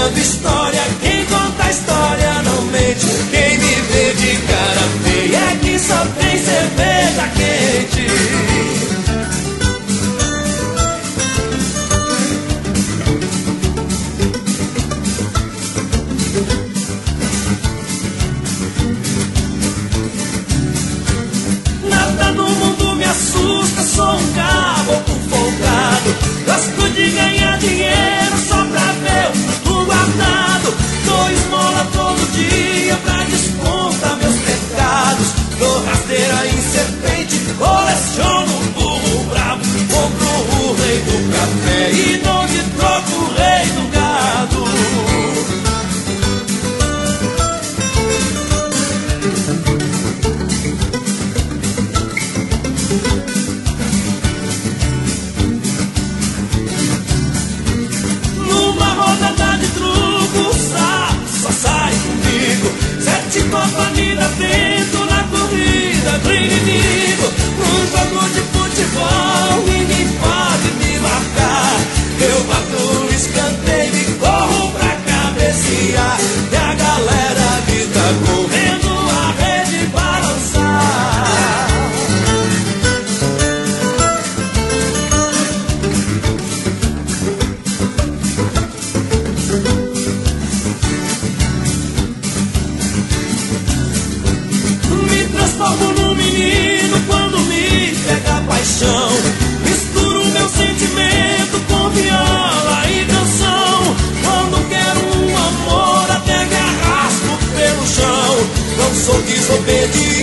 contando história. Quem conta a história não mente. Quem me vê de cara feia é que só tem cerveja quente. Nada no mundo me assusta, sou um caboclo folgado. Gosto de ganhar dinheiro só pra ver o guardado. Dou esmola todo dia pra descontar meus pecados. Dou rasteira em serpente, coleciono um burro bravo. Compro o rei do café e dou de troco o rei do gado. Companhia dentro na corrida do inimigo. Num jogo de futebol ninguém pode me marcar. Eu bato o escanteio e corro pra cabecear. E a galera grita correndo a rede balançar. Transformo no menino quando me pega a paixão. Misturo meu sentimento com viola e canção. Quando quero um amor até me arrasto pelo chão. Não sou desobediente,